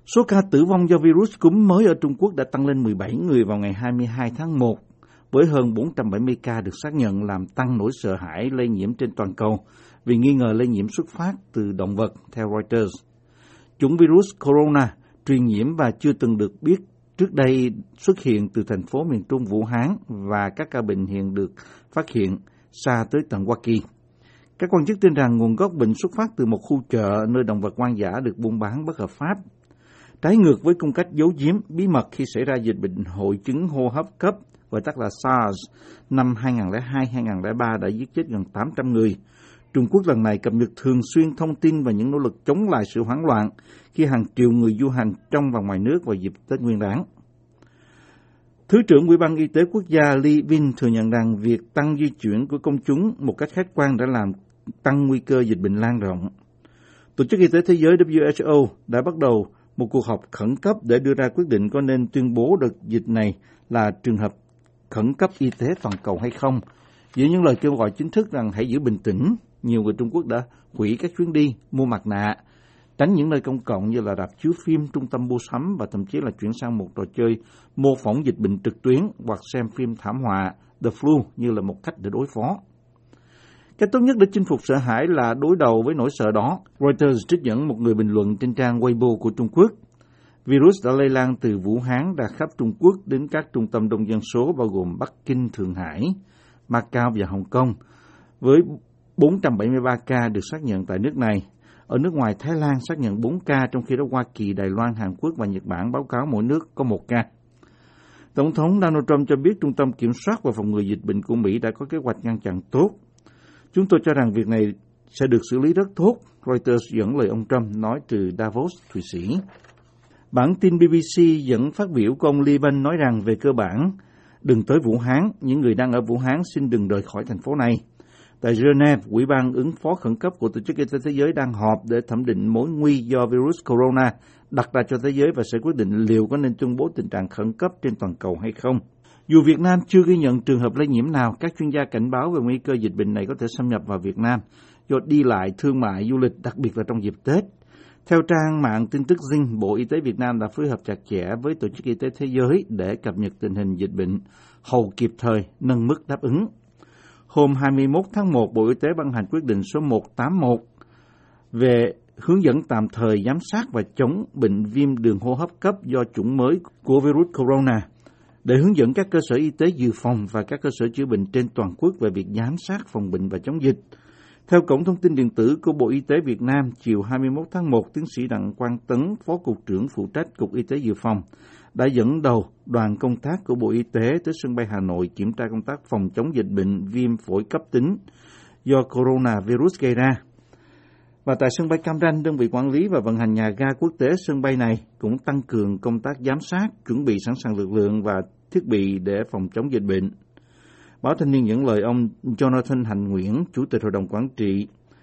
Số ca tử vong do virus cúm mới ở Trung Quốc đã tăng lên 17 người vào ngày 22 tháng 1, với hơn 470 ca được xác nhận, làm tăng nỗi sợ hãi lây nhiễm trên toàn cầu vì nghi ngờ lây nhiễm xuất phát từ động vật, theo Reuters. Chủng virus corona truyền nhiễm và chưa từng được biết trước đây xuất hiện từ thành phố miền Trung Vũ Hán, và các ca bệnh hiện được phát hiện xa tới tận Hoa Kỳ. Các quan chức tin rằng nguồn gốc bệnh xuất phát từ một khu chợ nơi động vật hoang dã được buôn bán bất hợp pháp. Trái ngược với cung cách giấu giếm bí mật khi xảy ra dịch bệnh hội chứng hô hấp cấp, gọi tắt là SARS, năm 2002-2003 đã giết chết gần 800 người. Trung Quốc lần này cập nhật thường xuyên thông tin và những nỗ lực chống lại sự hoảng loạn khi hàng triệu người du hành trong và ngoài nước vào dịp Tết Nguyên đán. Thứ trưởng Ủy ban Y tế Quốc gia Li Bin thừa nhận rằng việc tăng di chuyển của công chúng một cách khách quan đã làm tăng nguy cơ dịch bệnh lan rộng. Tổ chức Y tế Thế giới WHO đã bắt đầu một cuộc họp khẩn cấp để đưa ra quyết định có nên tuyên bố đợt dịch này là trường hợp khẩn cấp y tế toàn cầu hay không. Giữa những lời kêu gọi chính thức rằng hãy giữ bình tĩnh, nhiều người Trung Quốc đã hủy các chuyến đi, mua mặt nạ, tránh những nơi công cộng như là rạp chiếu phim, trung tâm mua sắm và thậm chí là chuyển sang một trò chơi mô phỏng dịch bệnh trực tuyến hoặc xem phim thảm họa The Flu như là một cách để đối phó. Cách tốt nhất để chinh phục sợ hãi là đối đầu với nỗi sợ đó. Reuters trích dẫn một người bình luận trên trang Weibo của Trung Quốc. Virus đã lây lan từ Vũ Hán ra khắp Trung Quốc đến các trung tâm đông dân số bao gồm Bắc Kinh, Thượng Hải, Macau và Hồng Kông, với 473 ca được xác nhận tại nước này. Ở nước ngoài, Thái Lan xác nhận 4 ca, trong khi đó Hoa Kỳ, Đài Loan, Hàn Quốc và Nhật Bản báo cáo mỗi nước có 1 ca. Tổng thống Donald Trump cho biết Trung tâm Kiểm soát và Phòng ngừa Dịch bệnh của Mỹ đã có kế hoạch ngăn chặn tốt. Chúng tôi cho rằng việc này sẽ được xử lý rất tốt, Reuters dẫn lời ông Trump nói từ Davos, Thụy Sĩ. Bản tin BBC dẫn phát biểu của ông Liban nói rằng về cơ bản, đừng tới Vũ Hán, những người đang ở Vũ Hán xin đừng rời khỏi thành phố này. Tại Geneva, Ủy ban ứng phó khẩn cấp của Tổ chức Y tế Thế giới đang họp để thẩm định mối nguy do virus corona đặt ra cho thế giới và sẽ quyết định liệu có nên tuyên bố tình trạng khẩn cấp trên toàn cầu hay không. Dù Việt Nam chưa ghi nhận trường hợp lây nhiễm nào, các chuyên gia cảnh báo về nguy cơ dịch bệnh này có thể xâm nhập vào Việt Nam do đi lại, thương mại, du lịch, đặc biệt là trong dịp Tết. Theo trang mạng tin tức Zing, Bộ Y tế Việt Nam đã phối hợp chặt chẽ với Tổ chức Y tế Thế giới để cập nhật tình hình dịch bệnh, hầu kịp thời nâng mức đáp ứng. Hôm 21 tháng 1, Bộ Y tế ban hành quyết định số 181 về hướng dẫn tạm thời giám sát và chống bệnh viêm đường hô hấp cấp do chủng mới của virus corona, để hướng dẫn các cơ sở y tế dự phòng và các cơ sở chữa bệnh trên toàn quốc về việc giám sát phòng bệnh và chống dịch. Theo Cổng Thông tin Điện tử của Bộ Y tế Việt Nam, chiều 21 tháng 1, tiến sĩ Đặng Quang Tấn, Phó Cục trưởng phụ trách Cục Y tế Dự phòng, đã dẫn đầu đoàn công tác của Bộ Y tế tới sân bay Hà Nội kiểm tra công tác phòng chống dịch bệnh viêm phổi cấp tính do coronavirus gây ra. Và tại sân bay Cam Ranh, đơn vị quản lý và vận hành nhà ga quốc tế sân bay này cũng tăng cường công tác giám sát, chuẩn bị sẵn sàng lực lượng và thiết bị để phòng chống dịch bệnh. Báo Thanh niên dẫn lời ông Jonathan Hạnh Nguyễn, Chủ tịch Hội đồng Quản trị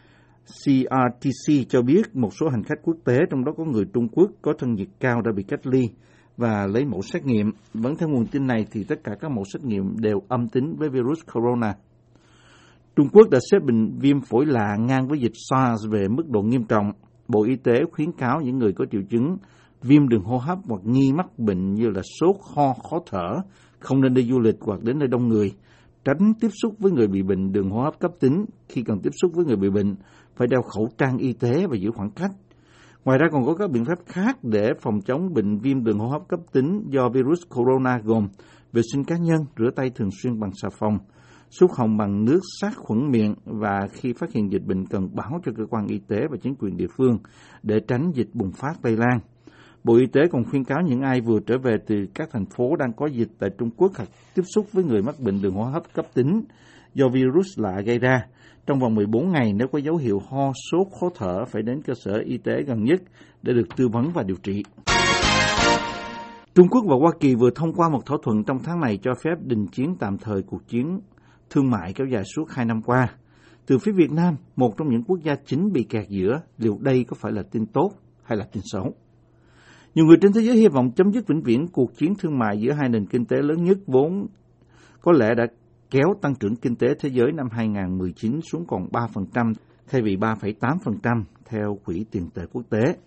CRTC cho biết một số hành khách quốc tế, trong đó có người Trung Quốc có thân nhiệt cao, đã bị cách ly và lấy mẫu xét nghiệm. Vẫn theo nguồn tin này thì tất cả các mẫu xét nghiệm đều âm tính với virus corona. Trung Quốc đã xếp bệnh viêm phổi lạ ngang với dịch SARS về mức độ nghiêm trọng. Bộ Y tế khuyến cáo những người có triệu chứng viêm đường hô hấp hoặc nghi mắc bệnh như là sốt, ho, khó thở không nên đi du lịch hoặc đến nơi đông người, tránh tiếp xúc với người bị bệnh đường hô hấp cấp tính. Khi cần tiếp xúc với người bị bệnh, phải đeo khẩu trang y tế và giữ khoảng cách. Ngoài ra còn có các biện pháp khác để phòng chống bệnh viêm đường hô hấp cấp tính do virus corona gồm vệ sinh cá nhân, rửa tay thường xuyên bằng xà phòng, súc họng bằng nước sát khuẩn miệng, và khi phát hiện dịch bệnh cần báo cho cơ quan y tế và chính quyền địa phương để tránh dịch bùng phát lây lan. Bộ Y tế còn khuyên cáo những ai vừa trở về từ các thành phố đang có dịch tại Trung Quốc hoặc tiếp xúc với người mắc bệnh đường hô hấp cấp tính do virus lạ gây ra, trong vòng 14 ngày nếu có dấu hiệu ho, sốt, khó thở phải đến cơ sở y tế gần nhất để được tư vấn và điều trị. Trung Quốc và Hoa Kỳ vừa thông qua một thỏa thuận trong tháng này cho phép đình chiến tạm thời cuộc chiến thương mại kéo dài suốt 2 năm qua. Từ phía Việt Nam, một trong những quốc gia chính bị kẹt giữa, liệu đây có phải là tin tốt hay là tin xấu? Nhiều người trên thế giới hy vọng chấm dứt vĩnh viễn cuộc chiến thương mại giữa hai nền kinh tế lớn nhất, vốn có lẽ đã kéo tăng trưởng kinh tế thế giới năm 2019 xuống còn 3% thay vì 3,8% theo Quỹ tiền tệ quốc tế.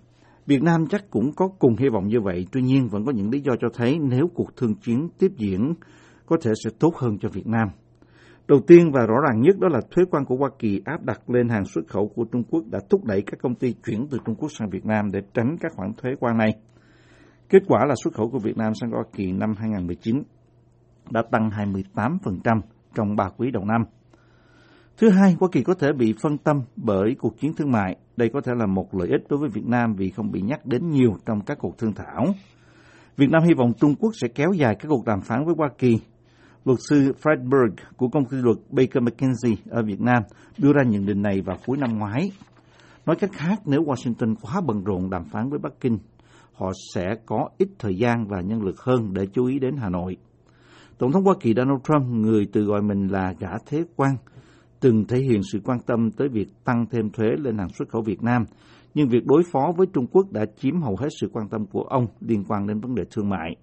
Việt Nam chắc cũng có cùng hy vọng như vậy, tuy nhiên vẫn có những lý do cho thấy nếu cuộc thương chiến tiếp diễn có thể sẽ tốt hơn cho Việt Nam. Đầu tiên và rõ ràng nhất đó là thuế quan của Hoa Kỳ áp đặt lên hàng xuất khẩu của Trung Quốc đã thúc đẩy các công ty chuyển từ Trung Quốc sang Việt Nam để tránh các khoản thuế quan này. Kết quả là xuất khẩu của Việt Nam sang Hoa Kỳ năm 2019 đã tăng 28% trong 3 quý đầu năm. Thứ hai, Hoa Kỳ có thể bị phân tâm bởi cuộc chiến thương mại. Đây có thể là một lợi ích đối với Việt Nam vì không bị nhắc đến nhiều trong các cuộc thương thảo. Việt Nam hy vọng Trung Quốc sẽ kéo dài các cuộc đàm phán với Hoa Kỳ. Luật sư Fredberg của công ty luật Baker McKenzie ở Việt Nam đưa ra nhận định này vào cuối năm ngoái. Nói cách khác, nếu Washington quá bận rộn đàm phán với Bắc Kinh, họ sẽ có ít thời gian và nhân lực hơn để chú ý đến Hà Nội. Tổng thống Hoa Kỳ Donald Trump, người tự gọi mình là gã thế quan, từng thể hiện sự quan tâm tới việc tăng thêm thuế lên hàng xuất khẩu Việt Nam, nhưng việc đối phó với Trung Quốc đã chiếm hầu hết sự quan tâm của ông liên quan đến vấn đề thương mại.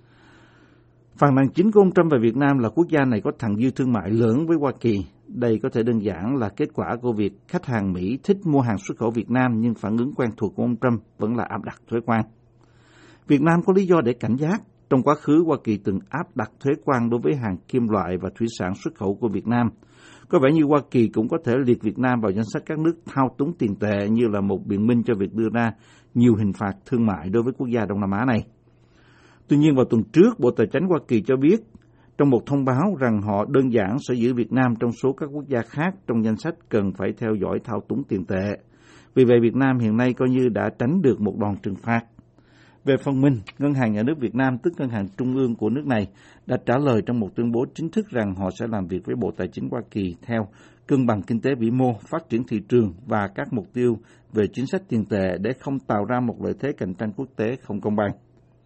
Phàn nàn chính của ông Trump về Việt Nam là quốc gia này có thặng dư thương mại lớn với Hoa Kỳ. Đây có thể đơn giản là kết quả của việc khách hàng Mỹ thích mua hàng xuất khẩu Việt Nam, nhưng phản ứng quen thuộc của ông Trump vẫn là áp đặt thuế quan. Việt Nam có lý do để cảnh giác. Trong quá khứ, Hoa Kỳ từng áp đặt thuế quan đối với hàng kim loại và thủy sản xuất khẩu của Việt Nam. Có vẻ như Hoa Kỳ cũng có thể liệt Việt Nam vào danh sách các nước thao túng tiền tệ như là một biện minh cho việc đưa ra nhiều hình phạt thương mại đối với quốc gia Đông Nam Á này. Tuy nhiên, vào tuần trước, Bộ Tài chính Hoa Kỳ cho biết trong một thông báo rằng họ đơn giản sẽ giữ Việt Nam trong số các quốc gia khác trong danh sách cần phải theo dõi thao túng tiền tệ. Vì vậy, Việt Nam hiện nay coi như đã tránh được một đòn trừng phạt. Về phần mình, Ngân hàng Nhà nước Việt Nam, tức Ngân hàng Trung ương của nước này, đã trả lời trong một tuyên bố chính thức rằng họ sẽ làm việc với Bộ Tài chính Hoa Kỳ theo cân bằng kinh tế vĩ mô, phát triển thị trường và các mục tiêu về chính sách tiền tệ để không tạo ra một lợi thế cạnh tranh quốc tế không công bằng.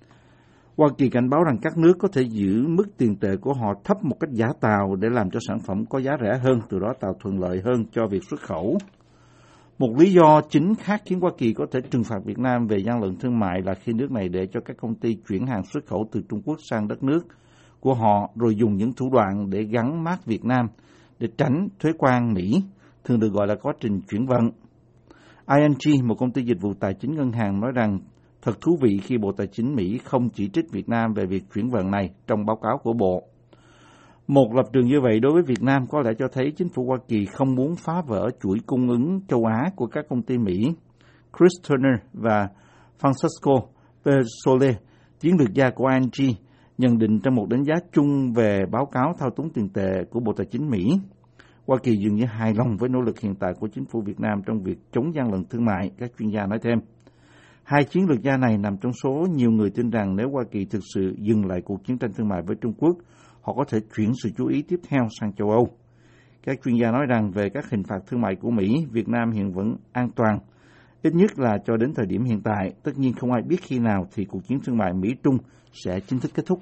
Hoa Kỳ cảnh báo rằng các nước có thể giữ mức tiền tệ của họ thấp một cách giả tạo để làm cho sản phẩm có giá rẻ hơn, từ đó tạo thuận lợi hơn cho việc xuất khẩu. Một lý do chính khác khiến Hoa Kỳ có thể trừng phạt Việt Nam về gian lận thương mại là khi nước này để cho các công ty chuyển hàng xuất khẩu từ Trung Quốc sang đất nước của họ, rồi dùng những thủ đoạn để gắn mác Việt Nam để tránh thuế quan Mỹ, thường được gọi là quá trình chuyển vận. ING, một công ty dịch vụ tài chính ngân hàng, nói rằng thật thú vị khi Bộ Tài chính Mỹ không chỉ trích Việt Nam về việc chuyển vận này trong báo cáo của Bộ. Một lập trường như vậy đối với Việt Nam có lẽ cho thấy chính phủ Hoa Kỳ không muốn phá vỡ chuỗi cung ứng châu Á của các công ty Mỹ. Chris Turner và Francesco Pesole, chiến lược gia của ING, nhận định trong một đánh giá chung về báo cáo thao túng tiền tệ của Bộ Tài chính Mỹ. Hoa Kỳ dường như hài lòng với nỗ lực hiện tại của chính phủ Việt Nam trong việc chống gian lận thương mại, các chuyên gia nói thêm. Hai chiến lược gia này nằm trong số nhiều người tin rằng nếu Hoa Kỳ thực sự dừng lại cuộc chiến tranh thương mại với Trung Quốc, họ có thể chuyển sự chú ý tiếp theo sang châu Âu. Các chuyên gia nói rằng về các hình phạt thương mại của Mỹ, Việt Nam hiện vẫn an toàn, ít nhất là cho đến thời điểm hiện tại. Tất nhiên không ai biết khi nào thì cuộc chiến thương mại Mỹ-Trung sẽ chính thức kết thúc.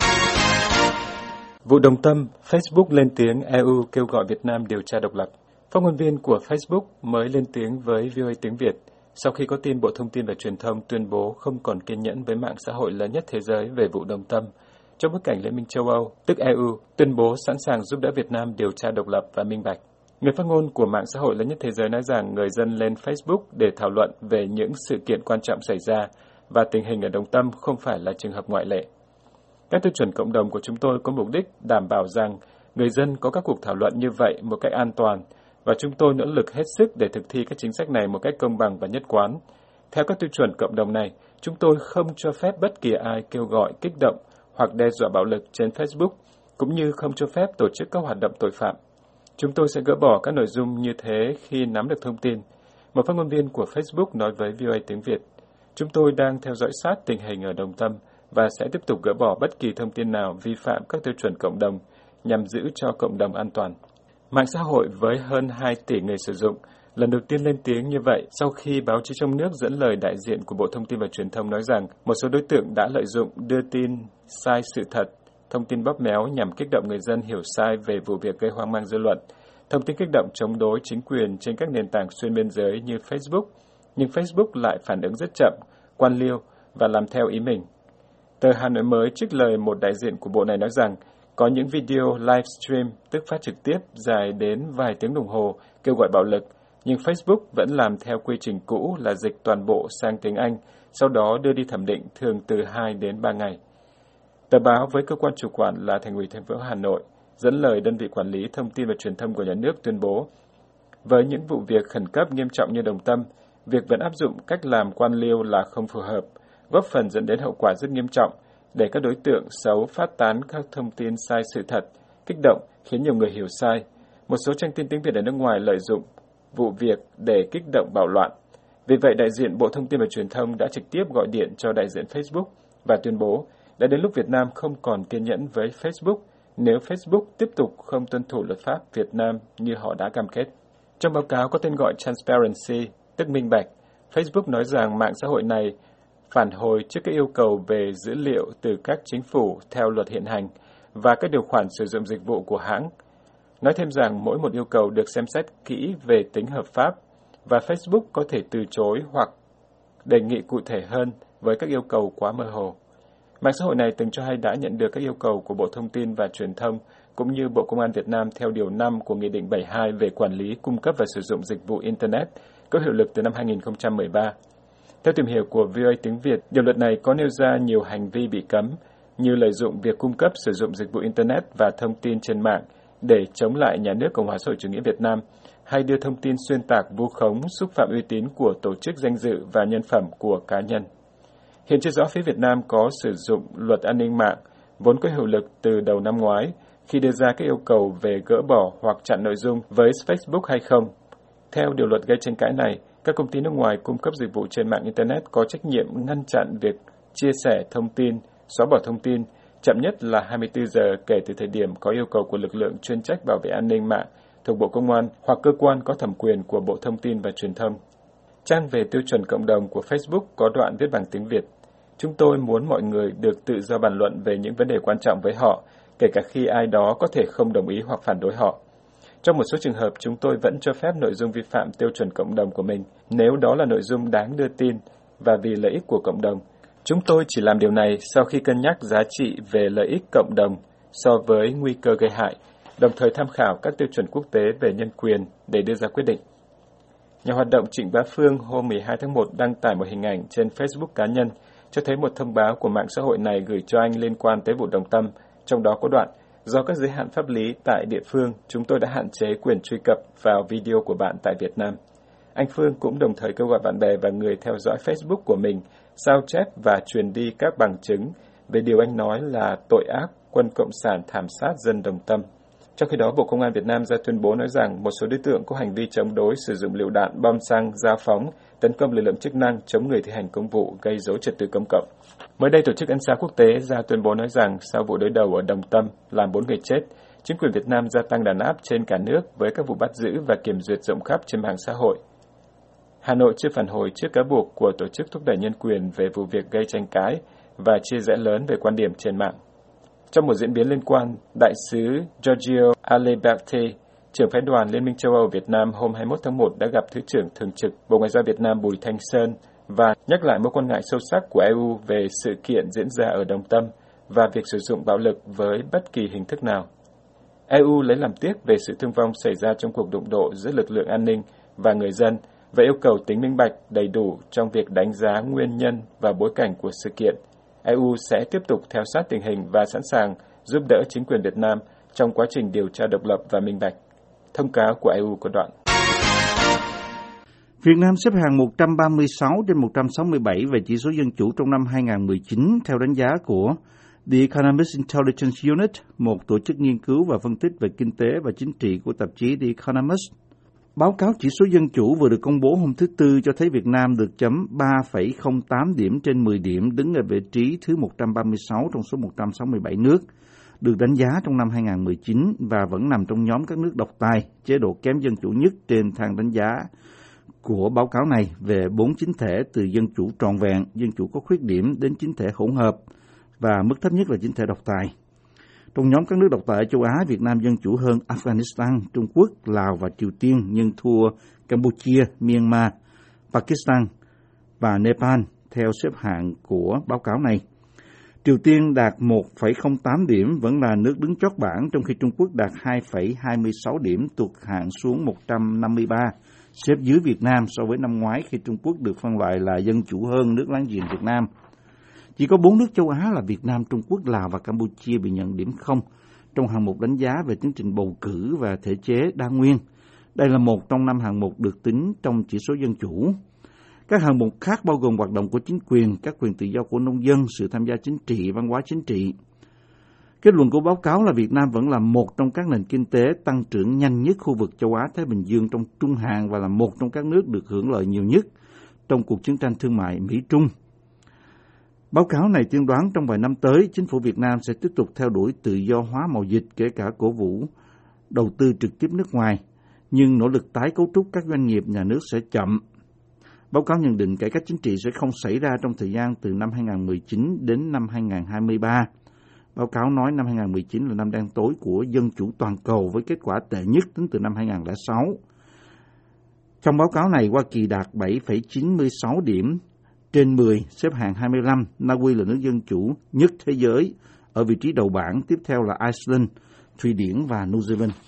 Vụ Đồng Tâm, Facebook lên tiếng EU kêu gọi Việt Nam điều tra độc lập. Phát ngôn viên của Facebook mới lên tiếng với VOA tiếng Việt sau khi có tin Bộ Thông tin và Truyền thông tuyên bố không còn kiên nhẫn với mạng xã hội lớn nhất thế giới về vụ Đồng Tâm, trong bối cảnh Liên minh châu Âu, tức EU, tuyên bố sẵn sàng giúp đỡ Việt Nam điều tra độc lập và minh bạch. Người phát ngôn của mạng xã hội lớn nhất thế giới nói rằng người dân lên Facebook để thảo luận về những sự kiện quan trọng xảy ra và tình hình ở Đồng Tâm không phải là trường hợp ngoại lệ. Các tiêu chuẩn cộng đồng của chúng tôi có mục đích đảm bảo rằng người dân có các cuộc thảo luận như vậy một cách an toàn, và chúng tôi nỗ lực hết sức để thực thi các chính sách này một cách công bằng và nhất quán. Theo các tiêu chuẩn cộng đồng này, chúng tôi không cho phép bất kỳ ai kêu gọi, kích động hoặc đe dọa bạo lực trên Facebook, cũng như không cho phép tổ chức các hoạt động tội phạm. Chúng tôi sẽ gỡ bỏ các nội dung như thế khi nắm được thông tin. Một phát ngôn viên của Facebook nói với VOA tiếng Việt, chúng tôi đang theo dõi sát tình hình ở Đồng Tâm và sẽ tiếp tục gỡ bỏ bất kỳ thông tin nào vi phạm các tiêu chuẩn cộng đồng nhằm giữ cho cộng đồng an toàn. Mạng xã hội với hơn 2 tỷ người sử dụng lần đầu tiên lên tiếng như vậy sau khi báo chí trong nước dẫn lời đại diện của Bộ Thông tin và Truyền thông nói rằng một số đối tượng đã lợi dụng đưa tin sai sự thật, thông tin bóp méo nhằm kích động người dân hiểu sai về vụ việc gây hoang mang dư luận, thông tin kích động chống đối chính quyền trên các nền tảng xuyên biên giới như Facebook, nhưng Facebook lại phản ứng rất chậm, quan liêu và làm theo ý mình. Tờ Hà Nội Mới trích lời một đại diện của bộ này nói rằng có những video livestream, tức phát trực tiếp dài đến vài tiếng đồng hồ, kêu gọi bạo lực, nhưng Facebook vẫn làm theo quy trình cũ là dịch toàn bộ sang tiếng Anh, sau đó đưa đi thẩm định thường từ 2 đến 3 ngày. Tờ báo với cơ quan chủ quản là Thành ủy thành phố Hà Nội dẫn lời đơn vị quản lý thông tin và truyền thông của nhà nước tuyên bố, với những vụ việc khẩn cấp nghiêm trọng như Đồng Tâm, việc vẫn áp dụng cách làm quan liêu là không phù hợp, góp phần dẫn đến hậu quả rất nghiêm trọng, để các đối tượng xấu phát tán các thông tin sai sự thật, kích động, khiến nhiều người hiểu sai. Một số trang tin tiếng Việt ở nước ngoài lợi dụng vụ việc để kích động bạo loạn. Vì vậy, đại diện Bộ Thông tin và Truyền thông đã trực tiếp gọi điện cho đại diện Facebook và tuyên bố đã đến lúc Việt Nam không còn kiên nhẫn với Facebook nếu Facebook tiếp tục không tuân thủ luật pháp Việt Nam như họ đã cam kết. Trong báo cáo có tên gọi Transparency, tức minh bạch, Facebook nói rằng mạng xã hội này phản hồi trước các yêu cầu về dữ liệu từ các chính phủ theo luật hiện hành và các điều khoản sử dụng dịch vụ của hãng. Nói thêm rằng mỗi một yêu cầu được xem xét kỹ về tính hợp pháp và Facebook có thể từ chối hoặc đề nghị cụ thể hơn với các yêu cầu quá mơ hồ. Mạng xã hội này từng cho hay đã nhận được các yêu cầu của Bộ Thông tin và Truyền thông cũng như Bộ Công an Việt Nam theo Điều 5 của Nghị định 72 về quản lý, cung cấp và sử dụng dịch vụ Internet, có hiệu lực từ năm 2013. Theo tìm hiểu của VOA tiếng Việt, điều luật này có nêu ra nhiều hành vi bị cấm, như lợi dụng việc cung cấp sử dụng dịch vụ Internet và thông tin trên mạng để chống lại nhà nước Cộng hòa xã hội chủ nghĩa Việt Nam, hay đưa thông tin xuyên tạc, vu khống, xúc phạm uy tín của tổ chức danh dự và nhân phẩm của cá nhân. Hiện chưa rõ phía Việt Nam có sử dụng luật an ninh mạng, vốn có hiệu lực từ đầu năm ngoái, khi đưa ra các yêu cầu về gỡ bỏ hoặc chặn nội dung với Facebook hay không. Theo điều luật gây tranh cãi này, các công ty nước ngoài cung cấp dịch vụ trên mạng Internet có trách nhiệm ngăn chặn việc chia sẻ thông tin, xóa bỏ thông tin, chậm nhất là 24 giờ kể từ thời điểm có yêu cầu của lực lượng chuyên trách bảo vệ an ninh mạng thuộc Bộ Công an hoặc cơ quan có thẩm quyền của Bộ Thông tin và Truyền thông. Trang về tiêu chuẩn cộng đồng của Facebook có đoạn viết bằng tiếng Việt. Chúng tôi muốn mọi người được tự do bàn luận về những vấn đề quan trọng với họ, kể cả khi ai đó có thể không đồng ý hoặc phản đối họ. Trong một số trường hợp, chúng tôi vẫn cho phép nội dung vi phạm tiêu chuẩn cộng đồng của mình, nếu đó là nội dung đáng đưa tin và vì lợi ích của cộng đồng. Chúng tôi chỉ làm điều này sau khi cân nhắc giá trị về lợi ích cộng đồng so với nguy cơ gây hại, đồng thời tham khảo các tiêu chuẩn quốc tế về nhân quyền để đưa ra quyết định. Nhà hoạt động Trịnh Bá Phương hôm 12 tháng 1 đăng tải một hình ảnh trên Facebook cá nhân cho thấy một thông báo của mạng xã hội này gửi cho anh liên quan tới vụ Đồng Tâm, trong đó có đoạn: do các giới hạn pháp lý tại địa phương, chúng tôi đã hạn chế quyền truy cập vào video của bạn tại Việt Nam. Anh Phương cũng đồng thời kêu gọi bạn bè và người theo dõi Facebook của mình sao chép và truyền đi các bằng chứng về điều anh nói là tội ác quân Cộng sản thảm sát dân Đồng Tâm. Trong khi đó, Bộ Công an Việt Nam ra tuyên bố nói rằng một số đối tượng có hành vi chống đối sử dụng lựu đạn, bom xăng, dao phóng, tấn công lực lượng chức năng, chống người thi hành công vụ, gây rối trật tự công cộng. Mới đây, Tổ chức Ân xá Quốc tế ra tuyên bố nói rằng sau vụ đối đầu ở Đồng Tâm làm 4 người chết, chính quyền Việt Nam gia tăng đàn áp trên cả nước với các vụ bắt giữ và kiểm duyệt rộng khắp trên mạng xã hội. Hà Nội chưa phản hồi trước cáo buộc của Tổ chức Thúc đẩy Nhân quyền về vụ việc gây tranh cãi và chia rẽ lớn về quan điểm trên mạng. Trong một diễn biến liên quan, Đại sứ Giorgio Aliberti, trưởng phái đoàn Liên minh châu Âu Việt Nam hôm 21 tháng 1 đã gặp Thứ trưởng Thường trực Bộ Ngoại giao Việt Nam Bùi Thanh Sơn và nhắc lại mối quan ngại sâu sắc của EU về sự kiện diễn ra ở Đồng Tâm và việc sử dụng bạo lực với bất kỳ hình thức nào. EU lấy làm tiếc về sự thương vong xảy ra trong cuộc đụng độ giữa lực lượng an ninh và người dân và yêu cầu tính minh bạch đầy đủ trong việc đánh giá nguyên nhân và bối cảnh của sự kiện. EU sẽ tiếp tục theo sát tình hình và sẵn sàng giúp đỡ chính quyền Việt Nam trong quá trình điều tra độc lập và minh bạch. Thông cáo của EU có đoạn. Việt Nam xếp hạng 136 trên 167 về chỉ số dân chủ trong năm 2019 theo đánh giá của The Economist Intelligence Unit, một tổ chức nghiên cứu và phân tích về kinh tế và chính trị của tạp chí The Economist. Báo cáo chỉ số dân chủ vừa được công bố hôm thứ Tư cho thấy Việt Nam được chấm 3,08 điểm trên 10 điểm, đứng ở vị trí thứ 136 trong số 167 nước được đánh giá trong năm 2019 và vẫn nằm trong nhóm các nước độc tài, chế độ kém dân chủ nhất trên thang đánh giá của báo cáo này về 4 chính thể từ dân chủ trọn vẹn, dân chủ có khuyết điểm đến chính thể hỗn hợp và mức thấp nhất là chính thể độc tài. Trong nhóm các nước độc tài ở châu Á, Việt Nam dân chủ hơn Afghanistan, Trung Quốc, Lào và Triều Tiên nhưng thua Campuchia, Myanmar, Pakistan và Nepal theo xếp hạng của báo cáo này. Triều Tiên đạt 1,08 điểm, vẫn là nước đứng chót bảng, trong khi Trung Quốc đạt 2,26 điểm, tụt hạng xuống 153 xếp dưới Việt Nam so với năm ngoái khi Trung Quốc được phân loại là dân chủ hơn nước láng giềng Việt Nam. Chỉ có 4 nước châu Á là Việt Nam, Trung Quốc, Lào và Campuchia bị nhận điểm 0 trong hạng mục đánh giá về tiến trình bầu cử và thể chế đa nguyên. Đây là một trong 5 hạng mục được tính trong chỉ số dân chủ. Các hạng mục khác bao gồm hoạt động của chính quyền, các quyền tự do của nông dân, sự tham gia chính trị, văn hóa chính trị. Kết luận của báo cáo là Việt Nam vẫn là một trong các nền kinh tế tăng trưởng nhanh nhất khu vực châu Á-Thái Bình Dương trong trung hạn và là một trong các nước được hưởng lợi nhiều nhất trong cuộc chiến tranh thương mại Mỹ-Trung. Báo cáo này tiên đoán trong vài năm tới, chính phủ Việt Nam sẽ tiếp tục theo đuổi tự do hóa mậu dịch, kể cả cổ vũ đầu tư trực tiếp nước ngoài, nhưng nỗ lực tái cấu trúc các doanh nghiệp nhà nước sẽ chậm. Báo cáo nhận định cải cách chính trị sẽ không xảy ra trong thời gian từ năm 2019 đến năm 2023. Báo cáo nói năm 2019 là năm đen tối của dân chủ toàn cầu với kết quả tệ nhất tính từ năm 2006. Trong báo cáo này, Hoa Kỳ đạt 7,96 điểm trên 10, xếp hạng 25. Na Uy là nước dân chủ nhất thế giới ở vị trí đầu bảng, tiếp theo là Iceland, Thụy Điển và New Zealand.